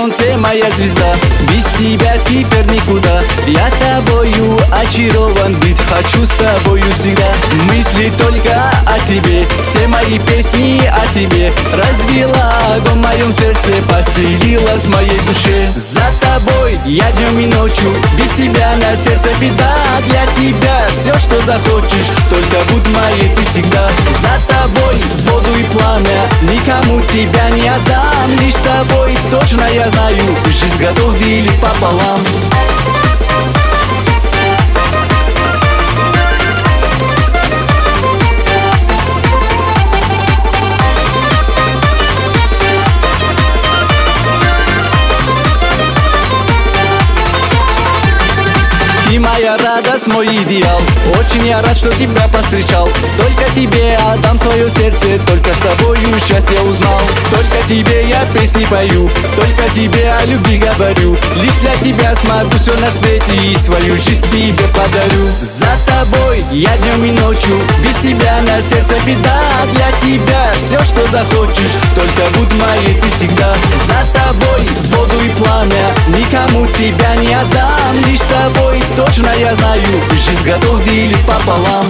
солнце, моя звезда. Без тебя теперь никуда. Я тобою очарован, быть хочу с тобою всегда. Мысли только о тебе, все мои песни о тебе. Развела огонь в моем сердце, поселилась в моей душе. За тобой я днем и ночью, без тебя на сердце беда. Для тебя все, что захочешь, только будь моей ты всегда. За тобой воду и пламя, никому тебя не отдам. Лишь с тобой точно я знаю, жизнь готов делить пополам. Ты моя радость, мой идеал. Очень я рад, что тебя повстречал. Только тебе отдам свое сердце, только с тобою счастье узнал. Только тебе я песни пою, только тебе о любви говорю. Лишь для тебя смогу все на свете и свою жизнь тебе подарю. За тобой я днем и ночью, без тебя на сердце беда. Для тебя все, что захочешь, только будь моей ты всегда. За тобой воду и пламя, никому тебя не отдам. Лишь с тобой точно я знаю, жизнь готов делить пополам.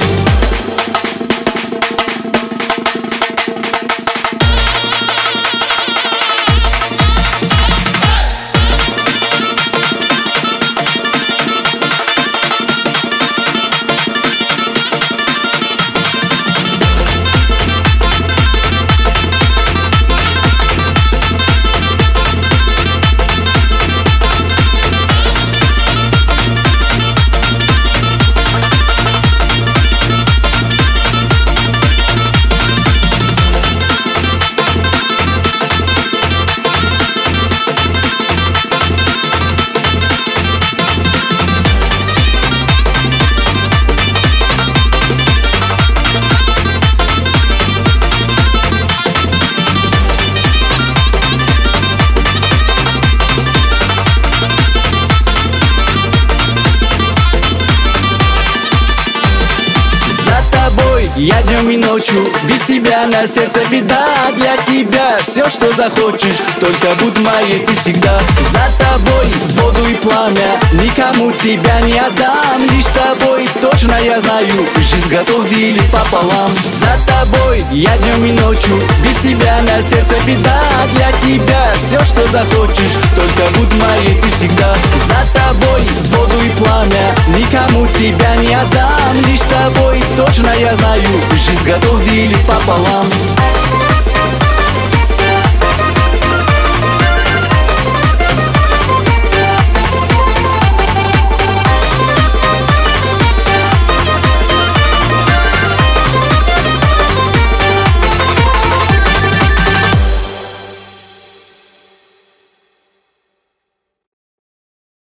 Я днем и ночью, без тебя на сердце беда. Для тебя все, что захочешь, только будь моей ты всегда. За тобой воду и пламя, никому тебя не отдам. Лишь с тобой точно я знаю, жизнь готов делить пополам. За тобой я днем и ночью, без тебя на сердце беда. Для тебя все, что захочешь, только будь моей ты всегда. За тобой воду и пламя, никому тебя не отдам. Лишь с тобой точно я знаю, жизнь готов делить пополам.